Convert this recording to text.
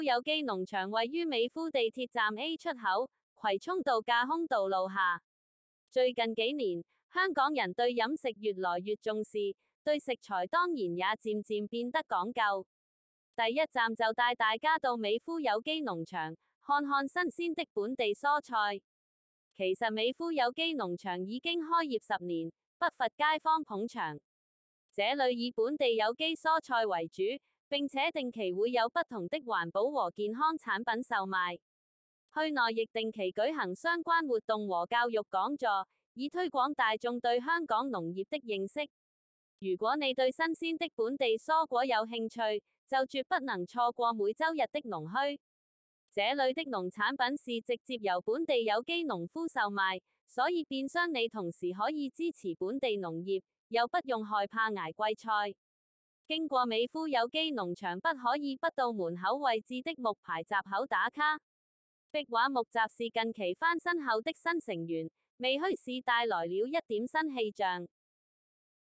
有機農場位於美孚地鐵站 A 出口，葵涌道架空道路下。最近幾年，香港人對飲食越來越重視，對食材當然也漸漸變得講究。第一站就帶大家到美孚有機農場，看看新鮮的本地蔬菜。其實美孚有機農場已經開業10年，不乏街坊捧場。這裏以本地有機蔬菜為主，並且定期會有不同的環保和健康產品售賣。區內亦定期舉行相關活動和教育講座，以推廣大眾對香港農業的認識。如果你對新鮮的本地蔬果有興趣，就絕不能錯過每週日的農墟。這裏的農產品是直接由本地有機農夫售賣，所以變相你同時可以支持本地農業，又不用害怕捱貴菜。經過美孚有機農場不可以不到門口位置的木牌閘口打卡。壁畫木閘是近期翻新後的新成員，為墟市帶來了一點新氣象。